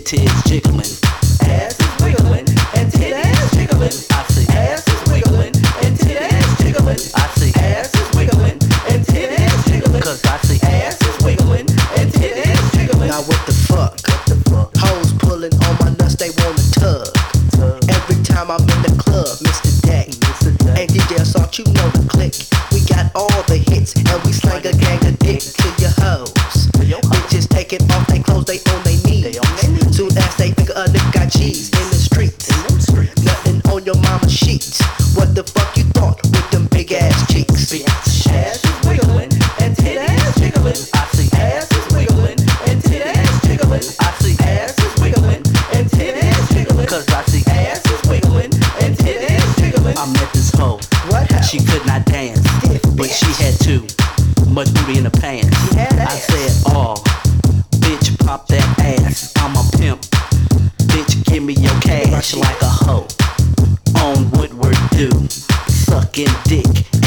titties jiggling, ass is wiggling, and titties jiggling. I see ass is wiggling, and titties jiggling. I see ass is wiggling, and titties jiggling. Cause I see ass is wiggling, and titties jiggling. Now what the fuck? Hoes pulling on my nuts, they wanna tug. Every time I'm in the club, Mr. Day. And DJ Assault, you know the click. We got all the hits, and we slang a gang of dick to your hoes. Bitches taking off their clothes, they on their knees. Soon as they think a nigga got cheese in the streets. Nothing on your mama's sheets. What the fuck you thought with them big ass cheeks? Ass is wiggling, and titties jiggling. I see ass is wiggling, and titties jiggling. I see ass is wiggling, and titties jiggling. Cause I see ass is wiggling, and titties jiggling. I met this hoe. She could not dance, but she had too much booty in the pants. I said, oh, bitch, pop that ass. I'm a pimp. Bitch, give me your cash like a hoe on Woodward do. Sucking dick